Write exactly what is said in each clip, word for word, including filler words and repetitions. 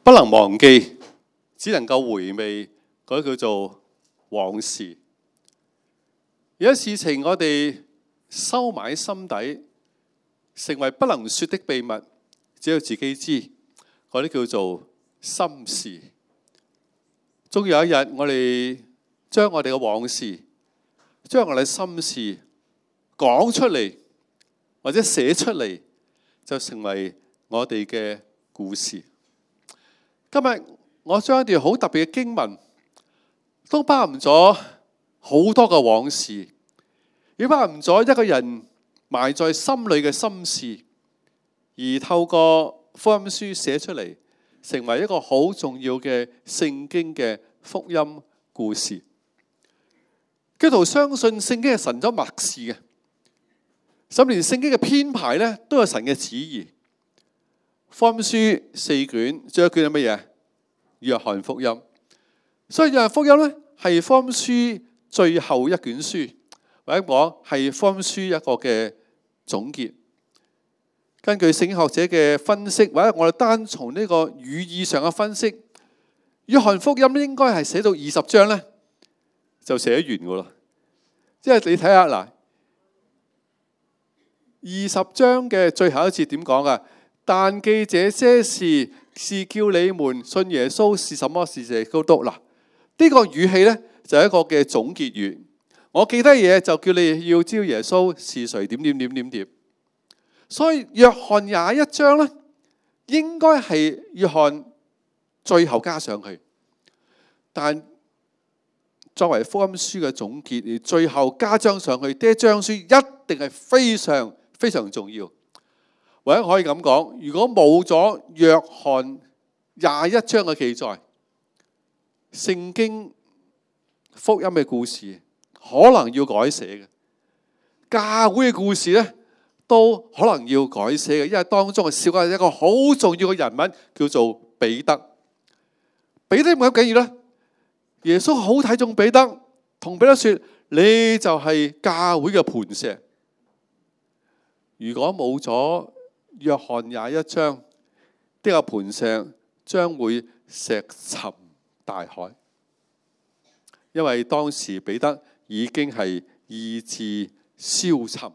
不能忘記，只能夠回味，嗰啲叫做往事。有啲事情我哋收埋喺心底，成為不能說的秘密，只有自己知，嗰啲叫做心事。終有一日，我哋將我哋嘅往事，將我哋嘅心事講出嚟，或者寫出嚟，就成為我哋嘅故事。今日我將一段好特別嘅經文，都包含咗好多嘅往事，亦包含咗一個人埋在心裏嘅心事，而透過福音書寫出嚟，成為一個好重要嘅聖經嘅福音故事。基督徒相信聖經係神所默示嘅，甚至連聖經嘅編排咧都有神嘅旨意。福音書四卷，最後一卷係乜嘢？約翰福音。所以約翰福音咧係福音書最後一卷書，或者講係福音書一個嘅總結。根據聖經學者嘅分析，或者我哋單從呢個語義上嘅分析，約翰福音應該係寫到二十章咧就寫完噶啦。即係你睇下嗱，二十章嘅最後一節點講啊？但記這些事是叫你們信耶穌是什麼，是耶穌基督。嗱，呢個語氣咧就係一個嘅總結語。我記得嘢就叫你要知道耶穌是誰，點點點點點。所以約翰廿一章咧，應該係約翰最後加上去。但作為福音書嘅總結，而最後加章上去，呢一章書一定係非常非常重要。或者可以咁講，如果冇咗約翰廿一章嘅記載，聖經福音嘅故事可能要改寫嘅，教會嘅故事咧都可能要改寫嘅，因為當中係少咗一個好重要嘅人物，叫做彼得。彼得點解咁緊要咧？耶穌好睇重彼得，同彼得說：你就係教會嘅磐石。如果冇咗約翰廿一章，呢個磐石將會石沉大海，因為當時彼得已經係意志消沉。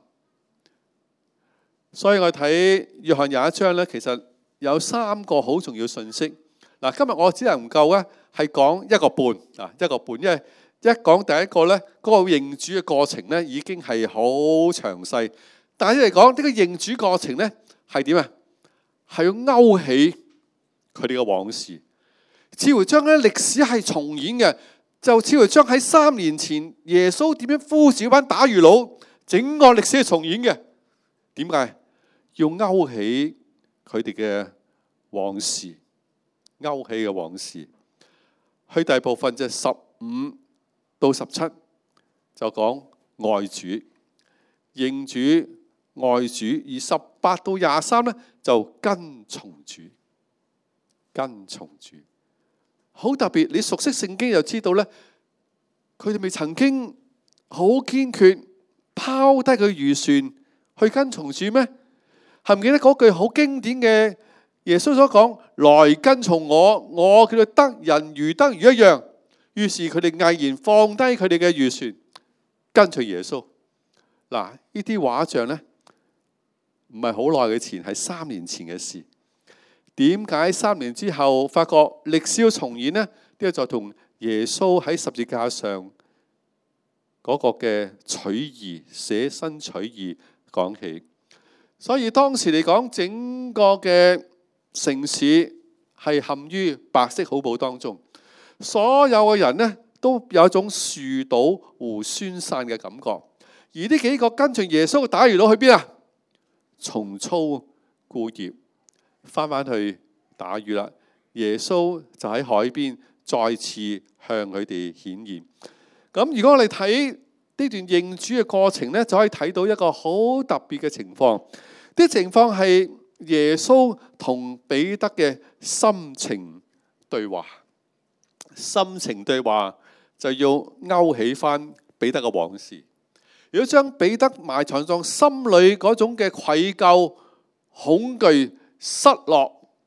所以我睇約翰廿一章咧，其實有三個好重要信息。嗱，今日我只能夠咧係講一個半啊，一個半，因為一講第一個咧，嗰個認主嘅過程咧已經係好詳細。但係嚟講呢個認主過程咧係點啊？係要勾起佢哋嘅往事，似乎將咧歷史係重演嘅，就似乎將喺三年前耶穌點樣呼召班打魚佬，整個歷史係重演嘅。點解？要勾起佢哋嘅往事，勾起嘅往事。去第二部分就係十五到十七，就講愛主、認主、愛主。而十八到廿三咧就跟從主，跟從主。好特別，你熟悉聖經就知道咧，佢哋未曾經好堅決拋低佢漁船去跟從主咩？係唔記得嗰句好經典嘅耶穌所講：來跟從我，我叫佢得人如得魚一樣。於是佢哋毅然放低佢哋嘅漁船，跟隨耶穌。嗱，呢啲畫像咧，唔係好耐嘅前，係三年前嘅事。點解三年之後發覺歷史要重演呢？呢個就同耶穌喺十字架上嗰個嘅取義、捨身取義講起。所以當時嚟講，整個嘅城市係陷於白色恐怖當中，所有嘅人呢都有一種樹倒猢猻散嘅感覺。而呢幾個跟隨耶穌嘅打魚佬去邊啊？重操故業，翻返去打魚啦。耶穌就喺海邊再次向佢哋顯現。咁如果我哋睇呢段認主嘅過程咧，就可以睇到一個好特別嘅情況。啲情況係耶穌同彼得嘅心情對話。心情對話就要勾起翻彼得嘅往事。如果將彼得埋藏在心裏嗰種嘅愧疚、恐懼、失落，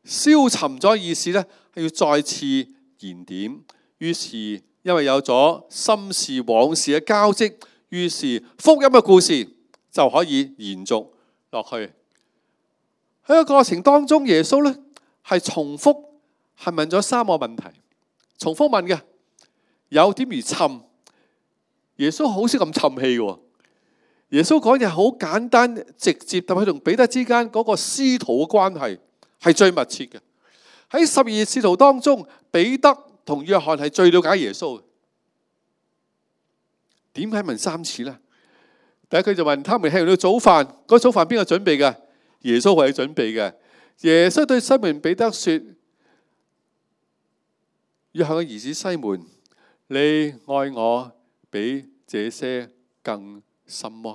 消沉咗意思咧，係要再次燃點。於是因為有咗心事往事嘅交織，於是福音嘅故事就可以延續落去。喺個過程當中，耶穌咧係重複係問咗三個問題，重複問嘅，有點如沉。耶穌好識咁沉氣嘅。耶穌講嘢好簡單直接，特別佢同彼得之間嗰個師徒嘅關係係最密切嘅。喺十二使徒當中，彼得同約翰係最了解耶穌嘅。點解問三次呢？第一句就問他們吃完了早飯，嗰、那個、早飯邊個準備嘅？耶穌為佢準備嘅。耶穌對西門彼得說：約翰嘅兒子西門，你愛我比這些更深麼？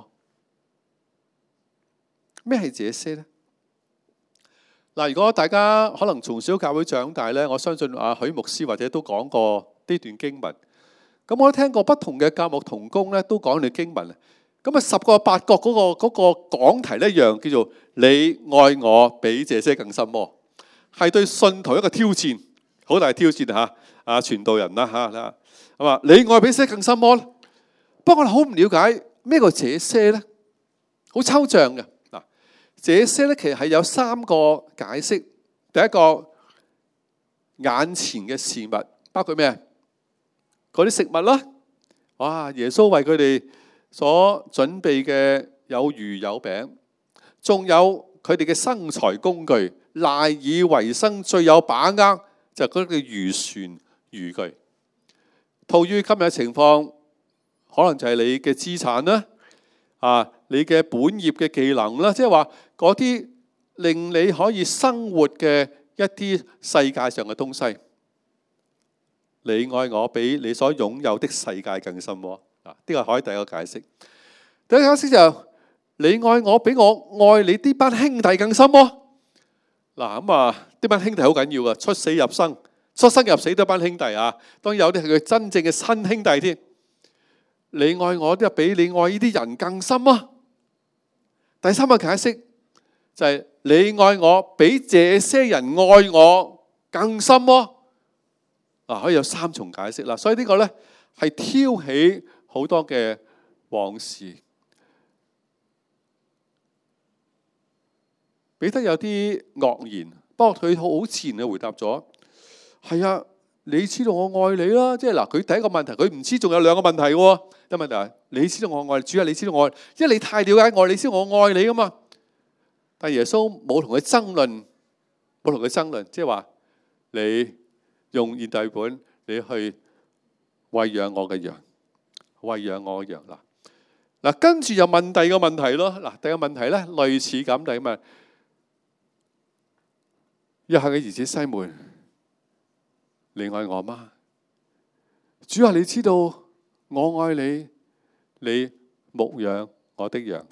咩係這些呢？嗱，如果大家可能從小教會長大咧，我相信阿許牧師或者都講過呢段經文。咁我都聽過不同嘅教牧同工咧，都講呢段經文。咁啊，十個八角嗰個嗰個講題一樣，叫做你愛我比這些更深麼？係對信徒一個挑戰，好大挑戰吓。啊，傳道人啦吓，係嘛？你愛比這些更深麼？不過我哋好唔了解咩叫這些咧，好抽象嘅。嗱，這些咧其實係有三個解釋。第一個，眼前嘅事物，包括咩？嗰啲食物啦，哇！耶穌為佢哋所準備嘅有魚有餅，仲有佢哋嘅生財工具，賴以為生最有把握就係嗰啲漁船漁具。套於今日嘅情況，可能就係你嘅資產啦，啊，你嘅本業嘅技能啦，即係話嗰啲令你可以生活嘅一啲世界上嘅東西。你愛我比你所擁有的世界更深喎。啊，呢個可以第一個解釋。第一個解釋就係你愛我比我愛你呢班兄弟更深喎。嗱，咁啊，呢班兄弟好緊要噶，出死入生，出生入死都係班兄弟啊。當然有啲係佢真正嘅親兄弟添。你愛我都比你愛呢啲人更深啊。第三個解釋就係你愛我比這些人愛我更深喎。嗱，可以有三重解釋啦，所以呢個咧係挑起好多嘅往事。彼得有啲愕然，不過佢好自然嘅回答咗：係啊，你知道我愛你啦。即係嗱，佢第一個問題，佢唔知仲有兩個問題喎。第一個問題係你知道我愛你，主啊，你知道我愛，因為你太了解我，你知道我愛你噶嘛。但耶穌冇同佢爭論，冇同佢爭論，即係話你。用現代本，你去餵養我嘅羊，餵養我嘅羊啦。嗱，跟住又問第二個問題咯。嗱，第二個問題咧類似咁，第二問：約翰嘅兒子西門，你愛我嗎？主啊，你知道我愛你，你牧養我的羊。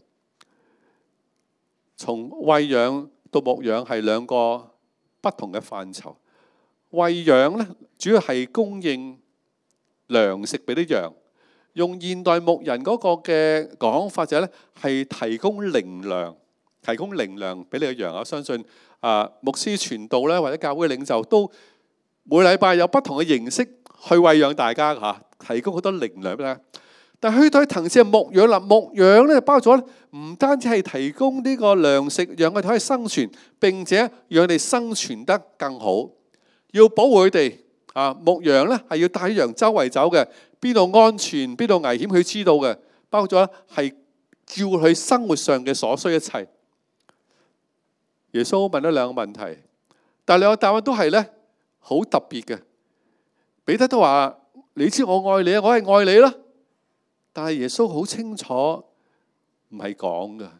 從餵養到牧養係兩個不同嘅範疇。餵養咧，主要係供應糧食俾啲羊。用現代牧人嗰個嘅講法就係咧，係提供靈糧，提供靈糧俾你嘅羊。我相信啊，牧師傳道咧，或者教會領袖都每禮拜有不同嘅形式去餵養大家嚇，提供好多靈糧俾大家。但係去到層次係牧養啦，牧養咧包咗唔單止係提供呢個糧食，讓佢哋可以生存，並且讓佢哋生存得更好。要保護佢哋啊！牧羊咧係要帶羊周圍走嘅，邊度安全邊度危險佢知道嘅，包括咗係叫佢生活上嘅所需一切。耶穌問咗兩個問題，但係兩個答案都係咧好特別嘅。彼得都話：你知我愛你啊，我係愛你啦。但係耶穌好清楚唔係講㗎，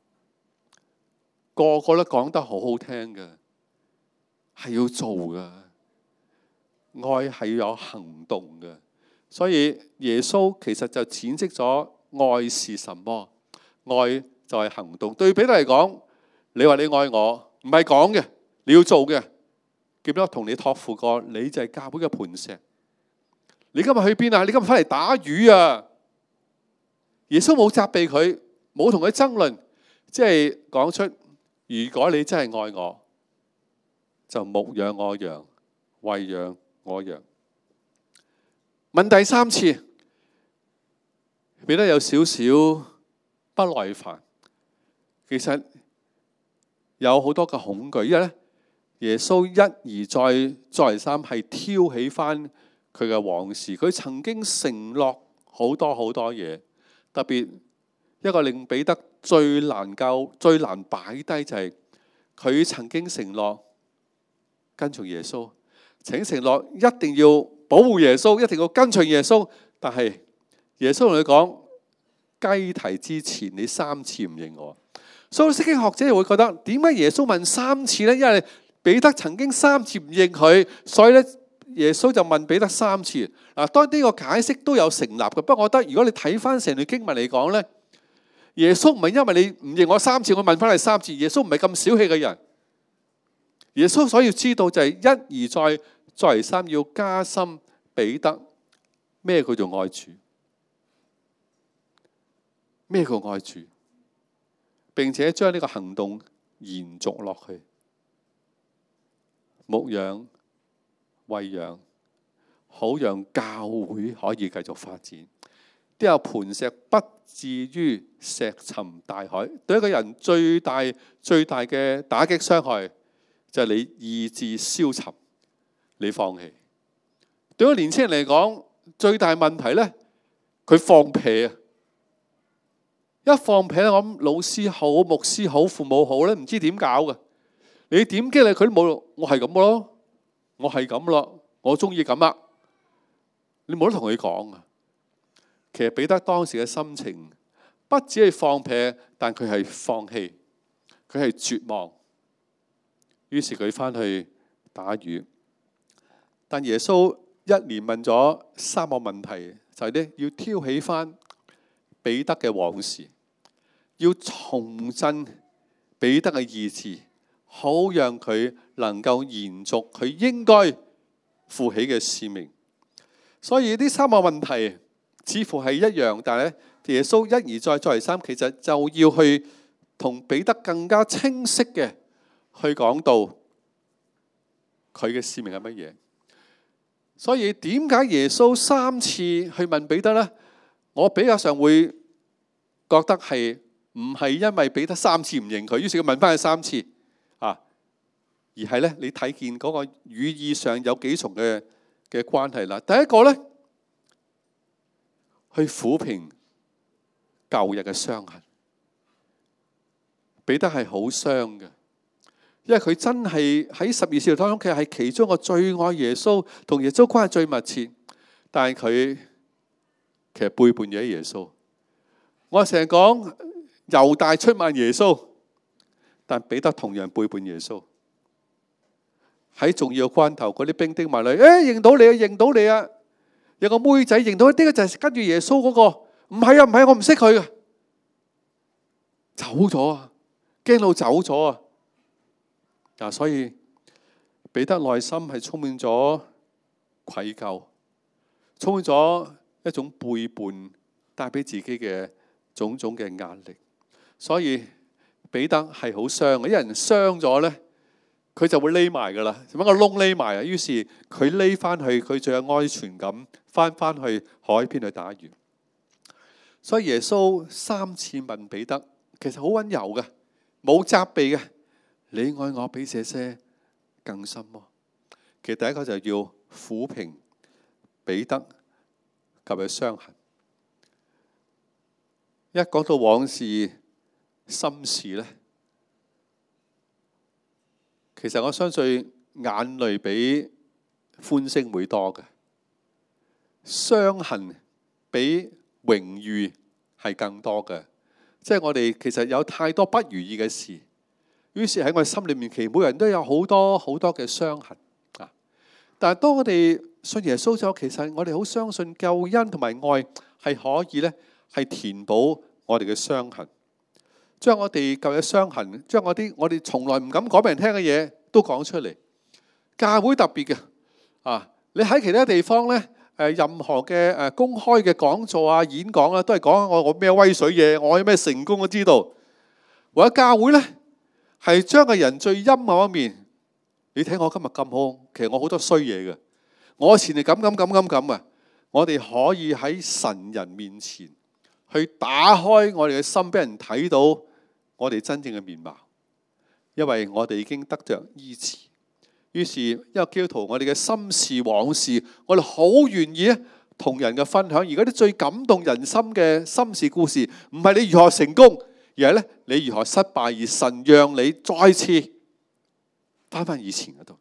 個個都講得好好聽嘅。係要做嘅，愛係要有行動嘅，所以耶穌其實就闡釋咗愛是什麼，愛就係行動。對彼得嚟講，你話你愛我，唔係講嘅，你要做嘅。記得同你託付過，你就係教會嘅磐石。你今日去邊啊？你今日翻嚟打魚啊？耶穌冇責備佢，冇同佢爭論，即係講出，如果你真係愛我。 就牧養我羊，餵養我羊。問第三次，彼得有少少不耐煩。其實有好多嘅恐懼，因為咧耶穌一而再再三係挑起翻佢嘅往事。佢曾經承諾好多好多嘢，特別一個令彼得最難救、最難擺低就係佢曾經承諾跟從耶穌，請承諾一定要保護耶穌，一定要跟隨耶穌。但係耶穌同佢講，雞啼之前你三次唔認我。所以聖經學者會覺得，點解耶穌問三次呢？因為彼得曾經三次唔認佢，所以咧耶穌就問彼得三次。嗱，當然呢個解釋都有成立嘅。不過我覺得如果你睇翻成段經文嚟講呢，耶穌唔係因為你唔認我三次，我問翻你三次。耶穌唔係咁小氣嘅人。耶穌所要知道就係一而再，再而三要加深彼得咩叫做愛主，咩叫愛主，並且將呢個行動延續落去，牧養、餵養，好讓教會可以繼續發展。都有磐石不至於石沉大海。對一個人最大最大嘅打擊傷害，就係你意志消沉，你放棄。對一個年輕人嚟講，最大問題咧，佢放屁啊！一放屁咧，我諗老師好、牧師好、父母好咧，唔知點搞嘅。你點激勵佢都冇，我係咁咯，我係咁咯，我中意咁啊！你冇得同佢講啊！其實彼得當時嘅心情，不止係放屁，但佢係放棄，佢係絕望。於是佢翻去打魚。但耶穌一連問咗三個問題，就係咧要挑起翻彼得嘅往事，要重振彼得嘅意志，好讓佢能夠延續佢應該負起嘅使命。所以呢三個問題似乎係一樣，但係咧耶穌一而再再而三，其實就要去同彼得更加清晰嘅去講到佢嘅使命係乜嘢。所以點解耶穌三次去問彼得呢？我比較上會覺得係唔係因為彼得三次唔認佢，於是佢問翻佢三次啊，而係咧你睇見嗰個語義上有幾重嘅嘅關係啦。第一個咧，去撫平舊日嘅傷痕。彼得係好傷嘅，因為佢真係喺十二使徒當中，佢係其中一個最愛耶穌，同耶穌關係最密切。但係佢其實背叛咗耶穌。我成日講猶大出賣耶穌，但彼得同樣背叛耶穌。喺重要關頭，嗰啲兵丁埋嚟，誒、哎，認到你啊，認到你啊！有個妹仔認到，呢個就係跟住耶穌嗰個，唔係啊，唔係啊，我唔識佢嘅，走咗啊，驚到走咗啊！嗱，所以彼得內心係充滿咗愧疚，充滿咗一種背叛帶俾自己嘅種種嘅壓力。所以彼得係好傷嘅，一人傷咗咧，佢就會匿埋噶啦，揾個窿匿埋啊。於是佢匿翻去，佢最有安全感，翻翻去海邊去打魚。所以耶穌三次問彼得，其實好溫柔嘅，冇責備嘅。你愛我比這些更深麼？其實第一個就係要撫平彼得及佢傷痕。一講到往事心事咧，其實我相信眼淚比歡聲會多嘅，傷痕比榮譽係更多嘅。即係我哋其實有太多不如意嘅事。於是喺我哋心裏面，其實每人都有好多好多嘅傷痕啊！但係當我哋信耶穌之後，其實我哋好相信救恩同埋愛係可以咧，係填補我哋嘅傷痕，將我哋舊嘅傷痕，將我啲我哋從來唔敢講俾人聽嘅嘢都講出嚟。教會特別嘅啊！你喺其他地方咧，誒任何嘅誒公開嘅講座啊、演講啊，都係講我我咩威水嘢，我有咩成功都知道。或者教會咧，係將個人最陰暗一面， 你睇我今日咁好，其實我好多衰嘢嘅，我以前係咁咁咁咁咁啊！我哋可以喺神人面前去打開我哋嘅心，俾人睇到我哋真正嘅面貌，因為我哋已經得着醫治。於是一個基督徒，我哋嘅心事往事，我哋好願意咧同人嘅分享。而嗰啲最感動人心嘅心事故事，唔係你如何成功，而係咧你如何失敗，而神讓你再次翻翻以前嗰度。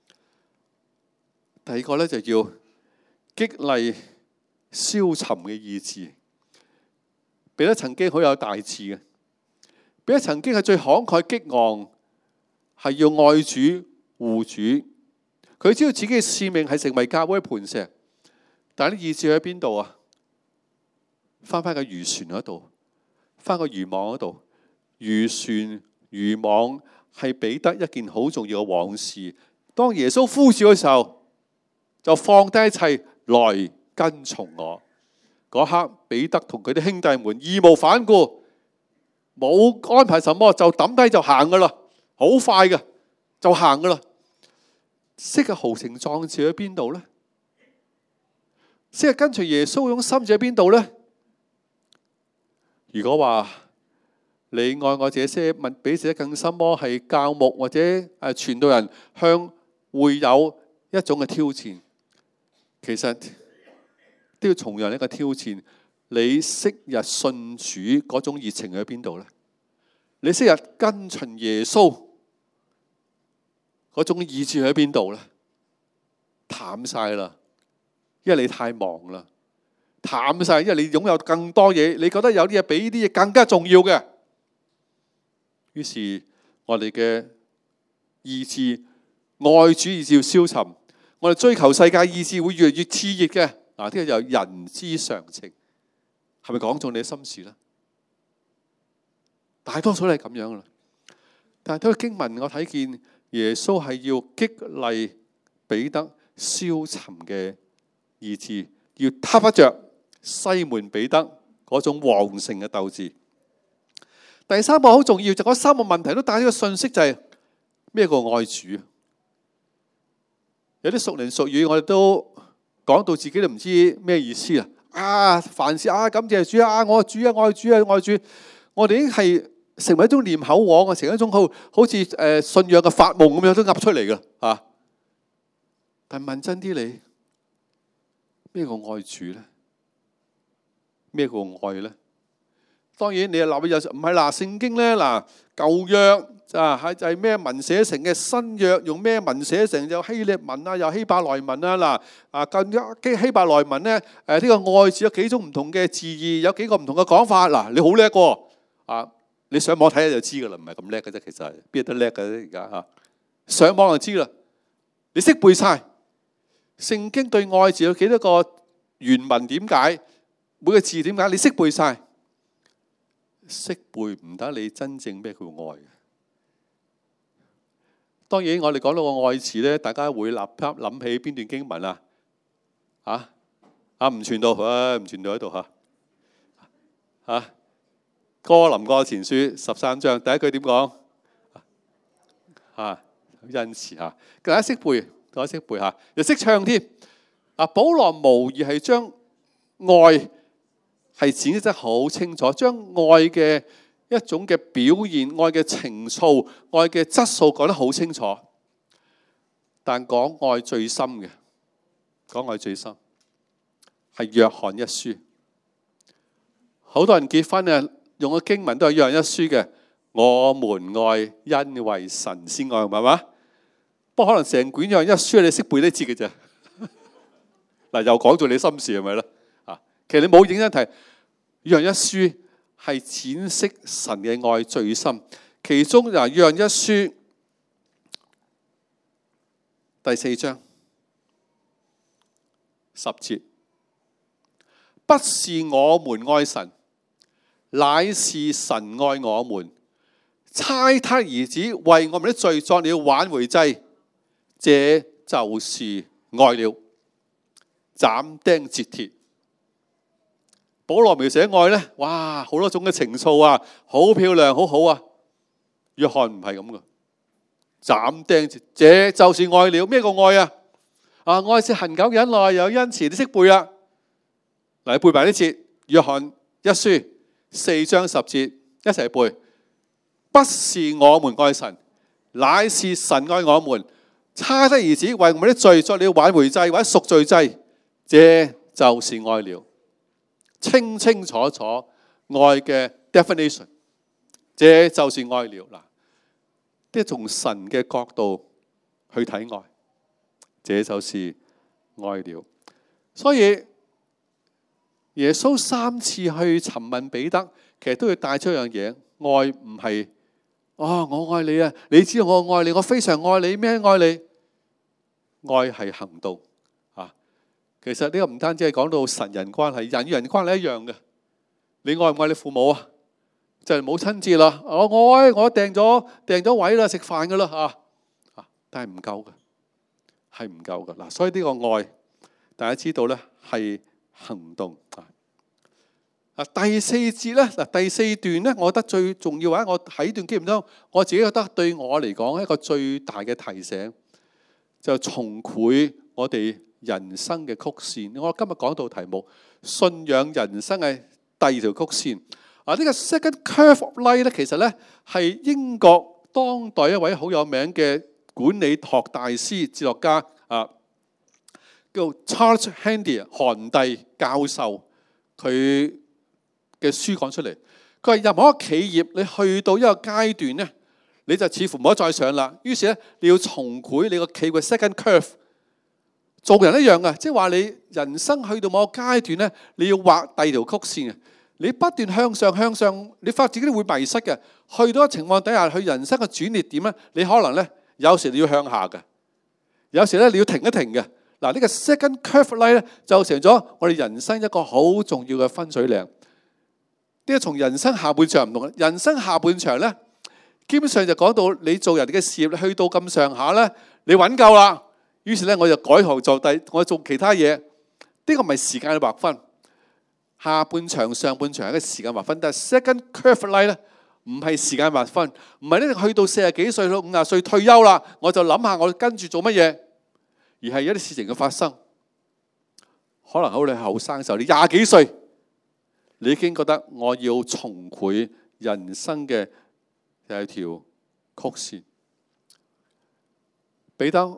第二個咧就要激勵消沉嘅意志。彼得曾經好有大志嘅，彼得曾經係最慷慨激昂，係要愛主護主。佢知道自己嘅使命係成為教會嘅磐石，但係啲意志喺邊度啊？翻翻個漁船嗰度，翻個漁網嗰度。漁船漁網係彼得一件好重要嘅往事。當耶穌呼召嘅時候，就放低一切來跟從我。嗰刻彼得同佢啲兄弟們義無反顧，冇安排什麼，就抌低就行噶啦，好快嘅就行噶啦。昔日豪情壯志喺邊度咧？昔日跟隨耶穌嗰種心志喺邊度咧？如果話你愛我這些，問比這更深麼？係教牧或者誒傳道人向會有一種嘅挑戰，其實都要重樣一個挑戰。你昔日信主嗰種熱情喺邊度咧？你昔日跟隨耶穌嗰種意志喺邊度咧？淡晒啦，因為你太忙啦，淡晒，因為你擁有更多嘢，你覺得有啲嘢比呢啲嘢更加重要嘅。於是我哋嘅意志，愛主意志要消沉，我哋追求世界意志會越嚟越熾熱嘅。嗱，呢個就人之常情，係咪講中你嘅心事咧？大多數都係咁樣啦。但係睇個經文，我睇見耶穌係要激勵彼得消沉嘅意志，要撻不着西門彼得嗰種旺盛嘅鬥志。第三個好重要，就嗰三個問題都帶咗個信息，就係咩叫愛主？有啲屬靈俗語，我哋都講到自己都唔知咩意思啦。啊，凡事啊，感謝主啊，我主啊，愛主啊，愛主。我哋已經係成為一種念口簧啊，成為一種好好似誒信仰嘅發夢咁樣都噏出嚟噶啊！但問真啲，你咩叫愛主咧？咩叫愛咧？當然你又立有唔係嗱，聖經咧嗱，舊約啊係就係咩文寫成嘅，新約用咩文寫成？有希臘文啊，有希伯來文啊嗱啊，更加希伯來文咧誒呢、啊這個愛字有幾種唔同嘅字義，有幾個唔同嘅講法嗱，你好叻喎啊！你上網睇下就知噶啦，唔係咁叻嘅啫，其實邊得叻嘅啫而家嚇，上網就知啦。你識背晒聖經對愛字有幾多個原文？點解每個字點解？你識背晒？識背唔得，你真正咩叫愛？當然，我哋講到個愛詞咧，大家會立刻諗起邊段經文啊？啊啊唔傳道，唉唔傳道喺度嚇嚇。哥林多前書十三章第一句點講？嚇恩慈嚇，大家識背，大家識背嚇，又識唱添。啊，保羅無疑係將愛係展示得好清楚，將愛嘅一種嘅表現、愛嘅情操、愛嘅質素講得好清楚。但講愛最深嘅，講愛最深係約翰一書。好多人結婚啊，用嘅經文都係約翰一書嘅。我們愛，因為神先愛，係嘛？不過可能成卷約翰一書你識背啲字嘅啫。嗱，又講到你心事係咪咧？啊，其實你冇認真睇。約翰一書係展示神嘅愛最深，其中嗱約翰一書第四章十節，不是我們愛神，乃是神愛我們，差他兒子為我們的罪作了挽回祭，這就是愛了。斬釘截鐵。保羅描寫愛咧，哇，好多種嘅情操啊，好漂亮，好好啊。約翰唔係咁噶， 斬釘，這就是愛了。咩個愛啊？啊，愛是恒久忍耐，有恩慈。你識背啊？嚟背埋呢節，約翰一書四章十節，一齊背。不是我們愛神，乃是神愛我們，差他的兒子為我們的罪作了挽回祭或者贖罪祭，這就是愛了。清清楚楚愛嘅 definition， 這就是愛了。嗱，即係從神嘅角度去睇愛，這就是愛了。所以耶穌三次去詢問彼得，其實都要帶出一樣嘢：愛唔係哦，我愛你啊，你知道我愛你，我非常愛你咩？愛你，愛係行動啊！其實呢個唔單止係講到神人關係，人與人關係一樣嘅。你愛唔愛你父母啊？就係母親節啦，我我愛我訂咗訂咗位啦，食飯噶啦啊！但係唔夠嘅，係唔夠嘅嗱。所以呢個愛，大家知道咧係行動啊。第四節咧，嗱第四段咧，我覺得最重要，或者我喺段經文中，我自己覺得對我嚟講一個最大嘅提醒，就重繪我哋人生嘅曲線。我今日講到題目，信仰人生嘅第二條曲線。啊，呢個 Second Curve of Life 咧，其實咧係英國當代一位好有名嘅管理學大師、哲學家啊，叫 Charles Handy 韓帝教授，佢嘅書講出嚟，佢話任何一個企業你去到一個階段咧，你就似乎唔可以再上啦。於是咧，你要重繪你個企業嘅 second curve。做人一樣嘅，即係話你人生去到某個階段咧，你要畫第二條曲線嘅。你不斷向上向上，你發覺自己都會迷失嘅。去到一個情況底下，去人生嘅轉捩點咧，你可能咧有時你要向下嘅，有時咧你要停一停嘅。嗱，呢個 second curve line 咧就成咗我哋人生一個好重要嘅分水嶺。呢個從人生下半場唔同，人生下半場咧，基本上就講到你做人哋嘅事業，去到咁上下咧，你揾夠啦。於是咧，我就改行做第，我做其他嘢。呢個唔係時間嘅劃分，下半場、上半場係一個時間劃分。但係 second curve line 咧，唔係時間劃分，唔係咧去到四十幾歲到五十歲退休啦，我就諗下我跟住做乜嘢，而係一啲事情嘅發生。可能好你後生嘅時候，你廿幾歲。你已經覺得我要重繪人生嘅有一條曲線。彼得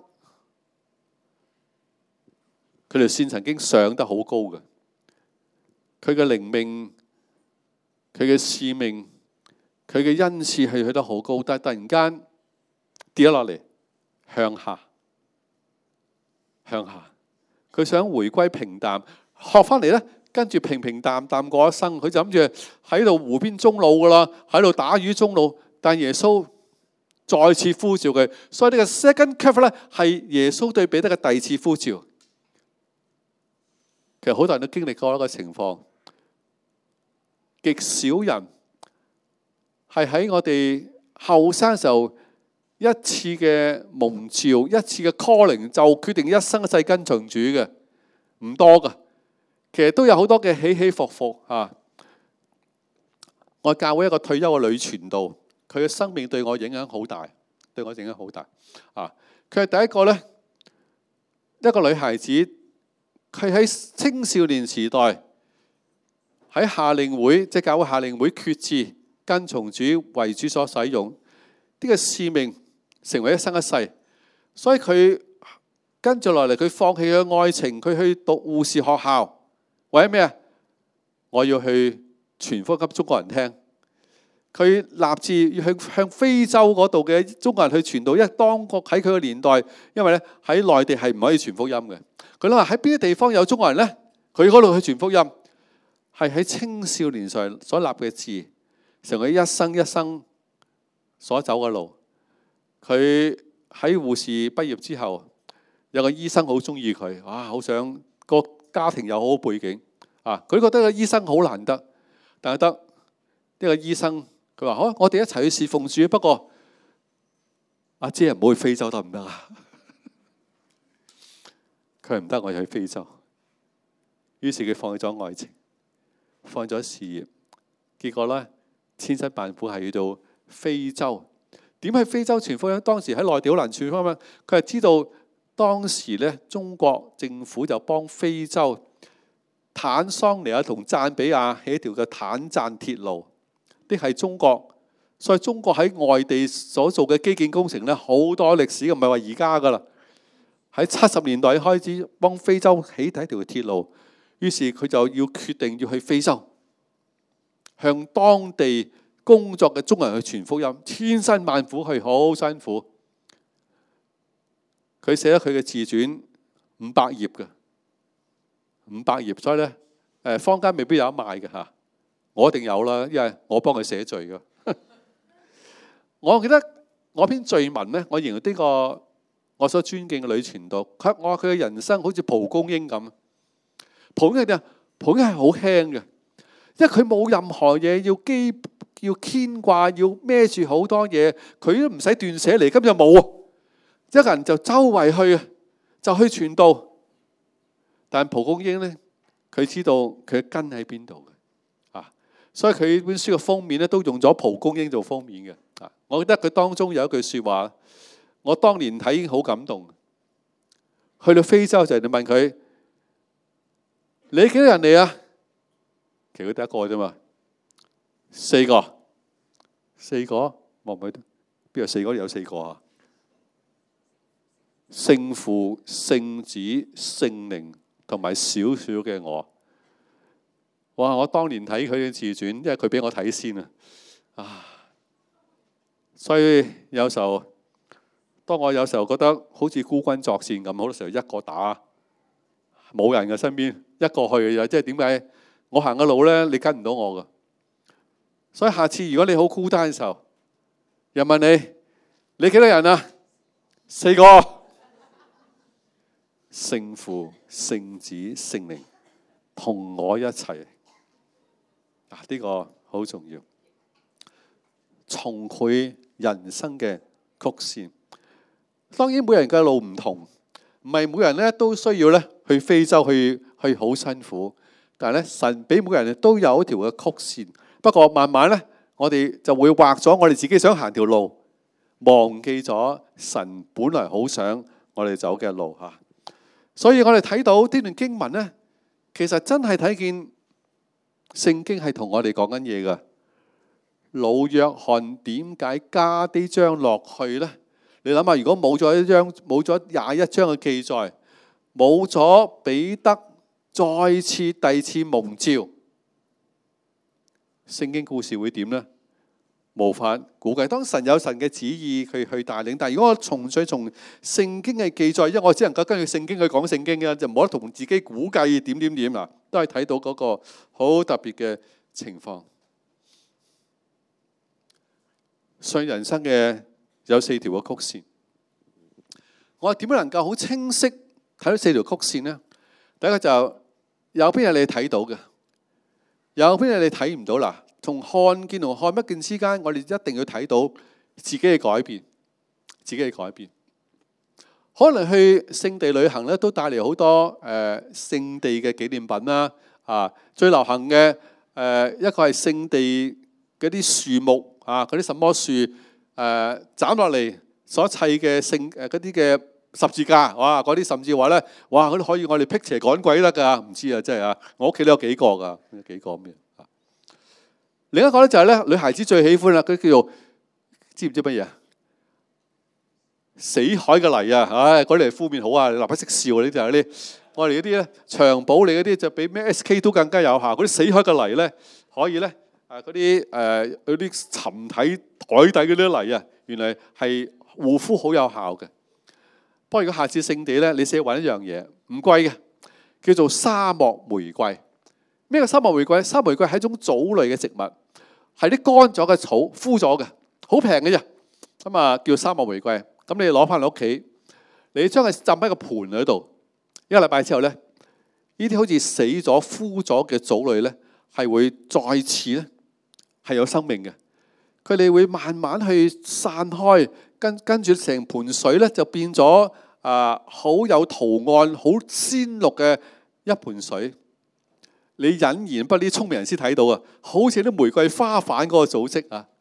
佢條線曾經上得好高嘅，佢嘅靈命、佢嘅使命、佢嘅恩賜係去得好高，但係突然間跌咗落嚟，向下，向下。佢想回歸平淡，學翻嚟咧。跟住平平淡淡過一生，佢就諗住喺度湖邊終老噶啦，喺度打魚終老。但耶穌再次呼召佢，所以呢個 second curve 咧係耶穌對彼得嘅第二次呼召。其實好多人都經歷過一個情況，極少人係喺我哋後生時候一次嘅蒙召，一次嘅 calling 就決定一生一世跟從主嘅，唔多噶。其實都有好多嘅起起伏伏啊！我教會一個退休嘅女傳道，佢嘅生命對我影響好大，對我影響好大啊！佢係第一個咧，一個女孩子，佢喺青少年時代喺夏令會，即係教會夏令會決志跟從主為主所使用，呢個使命成為一生一世，所以佢跟住落嚟，佢放棄佢嘅愛情，佢去讀護士學校。為咗咩啊？我要去傳福音給中國人聽。佢立志要去向非洲嗰度嘅中國人去傳道，因為當國喺佢個年代，因為咧喺內地係唔可以傳福音嘅。佢諗下喺邊啲地方有中國人咧，佢嗰度去傳福音，係喺青少年上所立嘅志，成為一生一生所走嘅路。佢喺護士畢業之後，有個醫生好中意佢，哇！好想個家庭有好好背景啊！佢覺得個醫生好難得，但係得呢個醫生，佢話好，我哋一齊去侍奉主。不過阿姐唔好去非洲得唔得啊？佢唔得，我要去非洲。於是佢放棄咗愛情，放棄咗事業，結果咧千辛萬苦係去到非洲點喺非洲傳福音？當時喺內地好難傳福音。佢係知道當時咧，中國政府就幫非洲坦桑尼亞同贊比亞起一條嘅坦贊鐵路，啲係中國。所以中國喺外地所做嘅基建工程咧，好多歷史，唔係話而家噶啦。喺七十年代開始幫非洲起第一條鐵路，於是佢就要決定要去非洲，向當地工作嘅中國人去傳福音，千辛萬苦去，好辛苦。佢寫咗佢嘅自傳五百頁嘅，五百頁，所以咧誒坊間未必有得賣嘅嚇，我一定有啦，因為我幫佢寫序嘅。我記得我篇序文咧，我形容呢個我所尊敬嘅女傳道，佢我話佢嘅人生好似蒲公英咁。蒲公英點啊？蒲公英係好輕嘅，因為佢冇任何嘢要基要牽掛，要孭住好多嘢，佢都唔使斷捨離，根本就冇啊！一個人就周圍去，就去傳道。但蒲公英咧，佢知道佢嘅根喺邊度嘅啊，所以佢本書嘅封面咧都用咗蒲公英做封面嘅。我記得佢當中有一句說話，我當年睇已經好感動。去到非洲就係你問佢，你幾多人嚟啊？其實佢得一個啫嘛，四個，四個，望唔望到？邊有四個？有四個啊！聖父、聖子、聖靈同埋小小嘅我。哇！我當年睇佢嘅自傳，因為佢俾我睇先啊，啊！所以有時候，當我有時候覺得好似孤軍作戰咁，好多時候一個打冇人嘅身邊，一個去嘅啫。即係點解我行嘅路咧，你跟唔到我㗎？所以下次如果你好孤單嘅時候，又問你你幾多人啊？四個，聖父、聖子、聖靈同我一齊啊！呢個好重要，重繪人生嘅曲線。當然每人嘅路唔同，唔係每人咧都需要咧去非洲去去好辛苦，但係咧神俾每個人都有一條嘅曲線。不過慢慢咧，我哋就會畫咗我哋自己想行條路，忘記咗神本來好想我哋走嘅路吓。所以我哋睇到呢段經文咧，其實真係睇見聖經係同我哋講緊嘢噶。老約翰點解加啲章落去呢？你諗下，如果冇咗一章，冇咗廿一章嘅記載，冇咗彼得再次第二次蒙召，聖經故事會點呢？無法估計。當神有神嘅旨意，佢去帶領。但係如果我從最從聖經嘅記載，因為我只能夠根據聖經去講聖經嘅，就冇得同自己估計點點點啊，都係睇到嗰個好特別嘅情況。所以人生嘅有四條嘅曲線，我點樣能夠好清晰睇到四條曲線呢？第一個就有邊嘢你睇到嘅，有邊嘢你睇唔到啦。從看見同看不見之間，我哋一定要睇到自己嘅改變，自己嘅改變。可能去聖地旅行咧，都帶嚟好多誒聖地嘅紀念品啦。啊，最流行嘅誒一個係聖地嗰啲樹木啊，嗰啲什麼樹誒斬落嚟所砌嘅聖誒嗰啲嘅十字架，哇！嗰啲甚至話咧，哇！嗰啲可以我哋辟邪趕鬼得㗎，唔知啊，真係啊！我屋企都有幾個㗎，有幾個咩？另一個咧就係咧，女孩子最喜歡啦，佢叫做知唔知乜嘢啊？死海嘅泥啊，唉，嗰啲嚟敷面好啊！你立刻識笑啊！呢就係啲我哋嗰啲咧長保利嗰啲就比咩 S K 都更加有效。嗰啲死海嘅泥咧，可以咧誒嗰啲誒嗰啲沉體海底嗰啲泥啊，原來係護膚好有效嘅。不過如果下次聖地咧，你試揾一樣嘢唔貴嘅，叫做沙漠玫瑰。咩叫沙漠玫瑰？沙漠玫瑰係一種藻類嘅植物，係啲乾咗嘅草枯咗嘅，好平嘅啫。咁啊叫沙漠玫瑰。咁你攞翻嚟屋企，你將佢浸喺個盤嗰度，一個禮拜之後咧，呢啲好似死咗枯咗嘅藻類咧，係會再次咧係有生命嘅。佢哋會慢慢去散開，跟跟住成盆水咧就變咗啊好有圖案、好鮮綠嘅一盆水。你隱然不啲聰明人先睇到啊，好似啲玫瑰花瓣嗰個組織啊。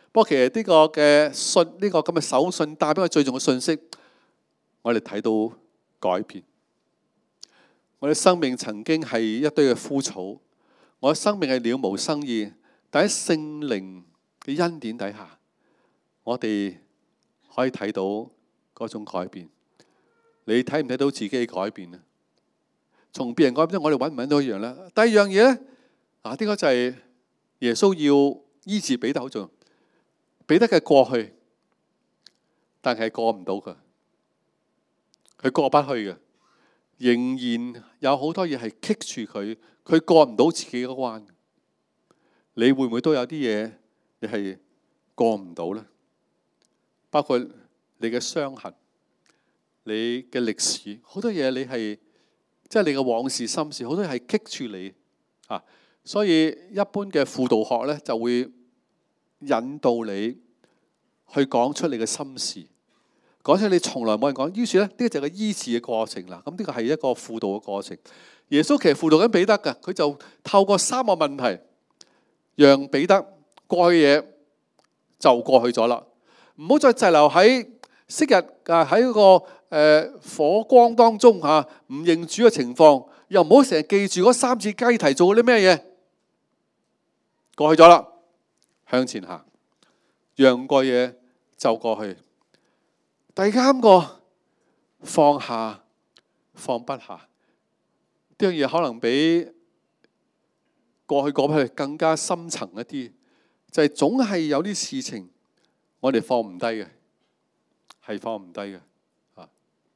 不過其實呢個嘅信，呢個咁嘅手信帶俾我最重要嘅信息，我哋睇到改變。我哋生命曾經係一堆嘅枯草，我嘅生命係了無生意，但喺聖靈嘅恩典底下，我哋可以睇到嗰種改變。你睇唔睇到自己嘅改變啊？從別人改變，我哋揾唔揾到一樣咧？第二樣嘢咧，啊，呢個就係耶穌要醫治彼得好重要。彼得嘅過去，但係過唔到嘅，佢過不去嘅，仍然有好多嘢係棘住佢，佢過唔到自己嘅關。你會唔會都有啲嘢你係過唔到咧？包括你嘅傷痕、你嘅歷史，好多嘢你係即係你嘅往事心事，好多嘢係棘住你啊！所以一般嘅輔導學咧就會引導你去講出你嘅心事，講出你從來冇人講。於是咧，呢個就係個醫治嘅過程啦。咁呢個係一個輔導嘅過程。耶穌其實輔導緊彼得㗎，佢就透過三個問題，讓彼得過去嘢就過去咗啦，唔好再滯留喺昔日啊喺嗰個誒火光當中嚇唔認主嘅情況，又唔好成日記住嗰三次雞啼做啲咩嘢，過去咗啦，向前行，讓過嘢就過去。第三個放下放不下，呢樣嘢可能比過去過不去更加深層一啲，就係、是、總係有啲事情我哋放唔低嘅，係放唔低嘅。啊，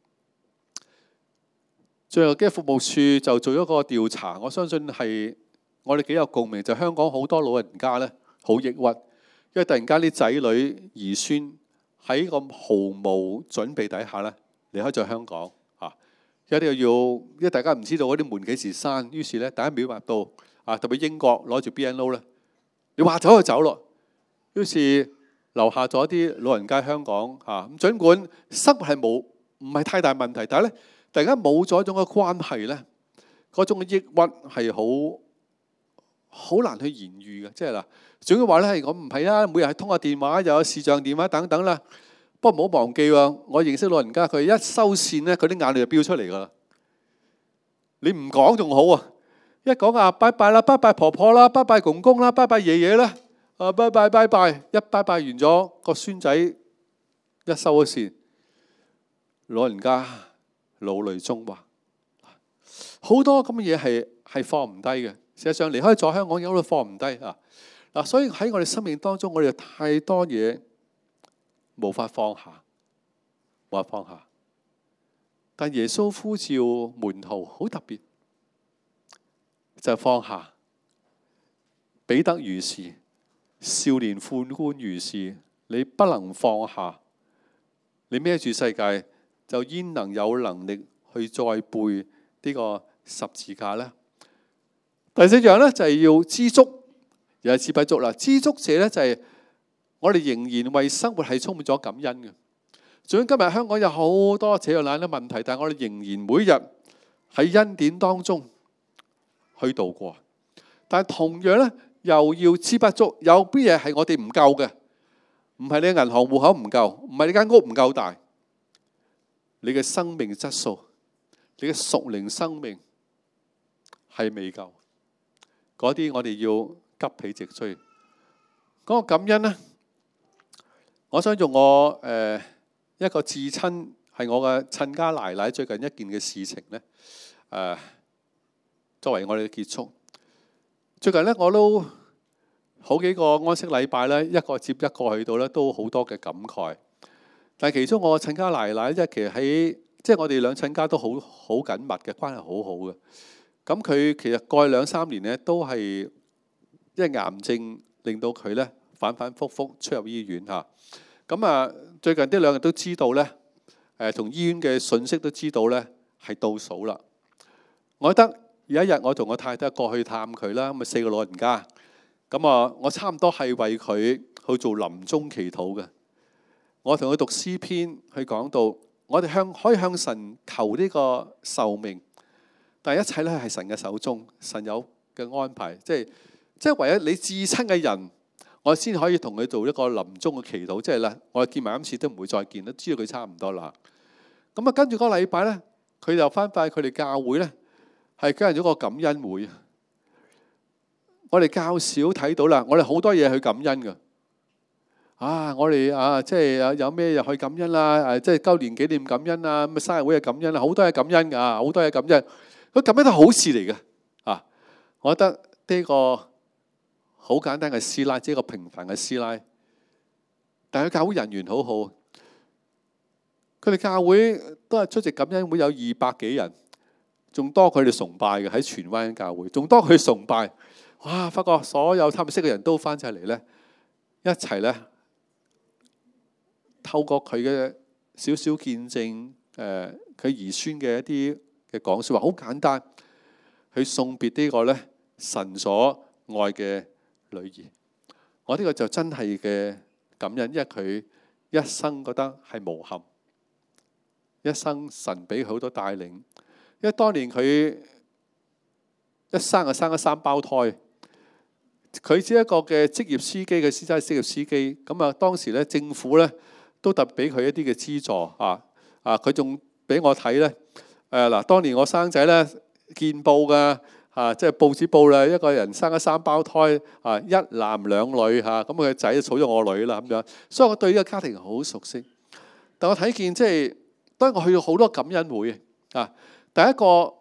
最後嘅服務處就做咗個調查，我相信係我哋幾有共鳴，就是、香港好多老人家咧好抑鬱，因為突然間啲仔女兒孫喺個毫無準備底下咧離開咗香港，啊，一定要，因為大家唔知道嗰啲門幾時閂，於是咧大家秒劃到啊，特別英國攞住 B N O 咧，你話走就走咯，於是留下咗啲老人家喺香港嚇。咁儘管生活係冇唔係太大問題，但係咧突然間冇咗一種嘅關係咧，嗰種嘅抑鬱係好好難去言喻嘅，即係嗱，總之話咧係我唔係啊，每日係通下電話，又有視像電話等等啦。不過唔好忘記喎，我認識老人家，佢一收線咧，佢啲眼淚就飆出嚟噶啦。你唔講仲好啊！一講啊，拜拜啦，拜拜婆婆啦，拜拜公公啦，拜拜爺爺啦，啊，拜拜拜拜，一拜拜完咗，個孫仔一收咗線，老人家老淚縱橫，好多咁嘅嘢係係放唔低嘅。事實上離開咗香港，有都放唔低啊！嗱，所以喺我哋生命當中，我哋有太多嘢無法放下，無法放下。但耶穌呼召門徒好特別。就放下，彼得如是，少年判官如是。你不能放下，你孭住世界，就焉能有能力去再背呢個十字架呢？第四樣呢，就係要知足，又係知不足啦。知足者呢，就係我哋仍然為生活係充滿咗感恩嘅。儘管今日香港有好多這樣那樣嘅問題，但係我哋仍然每日喺恩典當中去度過，但係同樣咧，又要知不足。有啲嘢係我哋唔夠嘅，唔係你銀行戶口唔夠，唔係你間屋唔夠大，你嘅生命質素，你嘅屬靈生命係未夠。嗰啲我哋要急起直追。嗰個感恩咧，我想用我誒一個至親係我嘅親家奶奶最近一件嘅事情咧，誒。作為我哋嘅結束，最近咧我都好幾個安息禮拜咧，一個接一個去到咧，都好多嘅感慨。但係其中我嘅親家奶奶，即係其實喺即係我哋兩親家都好好緊密嘅關係，好好嘅。咁佢其實過去兩三年咧，都係因為癌症令到佢咧反反覆覆出入醫院嚇。咁啊，最近呢兩日都知道咧，誒同醫院嘅信息都知道咧係倒數啦。我覺得。有一日我同我太太過去探佢啦，咁啊四個老人家，咁啊我差唔多係為佢去做臨終祈禱嘅。我同佢讀詩篇，去講到我哋向可以向神求呢個壽命，但係一切咧係神嘅手中，神有嘅安排，即係即係唯一你至親嘅人， 我先可以同佢做一個臨終嘅祈禱，即係啦，我見埋一次都唔會再見，都知道佢差唔多啦。咁啊，跟住嗰個禮拜咧，佢就翻返去佢哋教會咧，係舉行咗個感恩會。我哋較少睇到啦，我哋好多嘢去感恩噶。啊，我哋啊，即係有有咩又去感恩啦，誒，即係周年紀念感恩啊，咁生日會嘅感恩啦，好多嘢感恩噶，好多嘢感恩。佢感恩都好事嚟嘅。啊，我覺得呢個好簡單嘅師奶，即係一個平凡嘅師奶，但係佢教會人緣好好。佢哋教會都係出席感恩會有二百幾人，仲多佢哋崇拜嘅，喺荃灣教會，仲多佢崇拜。哇！發覺所有他們識嘅人都翻晒嚟咧，一齊咧透過佢嘅少少見證，誒佢兒孫嘅一啲嘅講説話，好簡單，去送別呢個咧神所愛嘅女兒。我呢個就真係嘅感恩，因為佢一生覺得係無憾。一生神俾佢好多帶領，因為當年佢一生就生咗三胞胎，佢只係一個嘅職業司機嘅司機，職業司機咁啊。當時咧政府咧都特俾佢一啲嘅資助啊啊！佢仲俾我睇咧誒嗱，當年我生仔咧見報㗎啊，即係報紙報啦，一個人生咗三胞胎啊，一男兩女嚇，咁佢個仔就娶咗我女啦咁樣，所以我對呢個家庭好熟悉。但我睇見即係。當我去到好多感恩會啊，第一個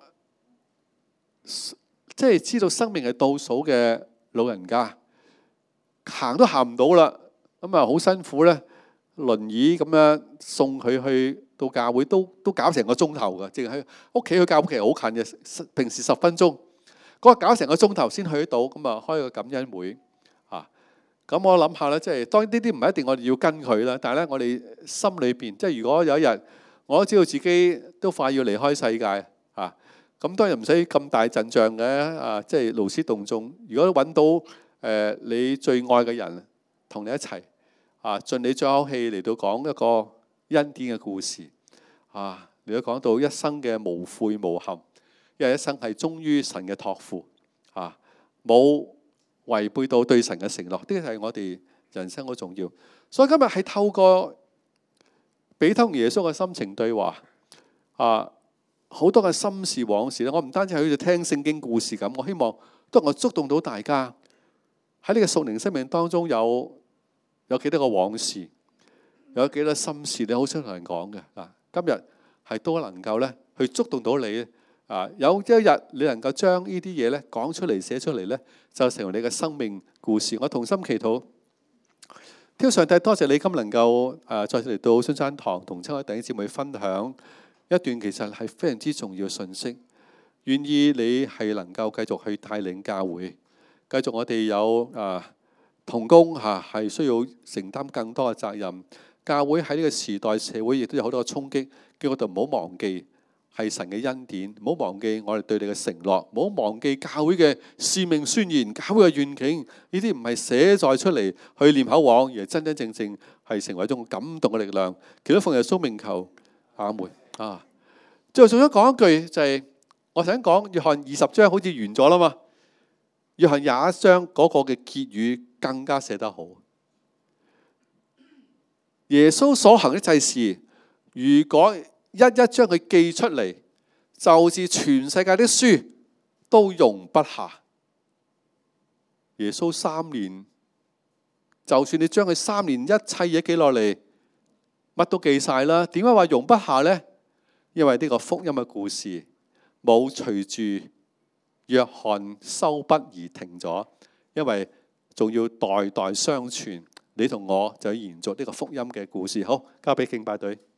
即係知道生命係倒數嘅老人家，行都行唔到啦，咁啊好辛苦咧，輪椅咁樣送佢去到教會，都都搞成個鐘頭噶，淨係喺屋企去教會其實好近嘅，平時十分鐘，嗰個搞成個鐘頭先去得到，咁啊開個感恩會啊。咁我諗下咧，即係當然呢啲唔係一定我哋要跟佢啦，但係咧我哋心裏邊，即係如果有一日。我都知道自己都快要離開世界啊！咁當然唔使咁大陣仗嘅啊，即係勞師動眾。如果揾到誒、呃、你最愛嘅人同你一齊啊，盡你最口氣嚟到講一個恩典嘅故事啊，嚟到講到一生嘅無悔無憾，因為一生係忠於神嘅託付啊，冇違背到對神嘅承諾，呢個係我哋人生好重要。所以今日係透過俾通耶穌嘅心情對話啊，好多嘅心事往事咧。我唔單止係好似聽聖經故事咁，我希望都能夠觸動到大家喺呢個屬靈生命當中有有幾多個往事，有幾多心事你好想同人講嘅啊。今日係都能夠咧去觸動到你啊。有一日你能夠將呢啲嘢咧講出嚟、寫出嚟咧，就成為你嘅生命故事。我同心祈禱。天父上帝，多謝你今能夠誒再次嚟到孫山堂同親愛弟兄姊妹分享一段其實係非常之重要嘅信息。願意你係能夠繼續去帶領教會，繼續我哋有誒同工嚇係需要承擔更多嘅責任。教會喺呢個時代社會亦都有好多嘅衝擊，叫我哋唔好忘記係神嘅恩典，唔好忘記我哋對你嘅承諾，唔好忘記教會嘅使命宣言、教會嘅願景。呢啲唔係寫在出嚟去念口簧，而係真真正正係成為一種感動嘅力量。祈禱奉耶穌名求，阿門啊！最後仲想講一句，就係、是、我想講約翰二十章好似完咗啦嘛。約翰廿一章嗰個嘅結語更加寫得好。耶穌所行的一切事，如果一一將佢記出嚟，就是全世界的書都容不下。耶穌三年，就算你將佢三年一切嘢記落嚟，乜都記晒啦。點解話容不下呢？因為呢個福音嘅故事冇隨住約翰收筆而停咗，因為仲要代代相傳。你同我就要延續呢個福音嘅故事。好，交俾敬拜隊。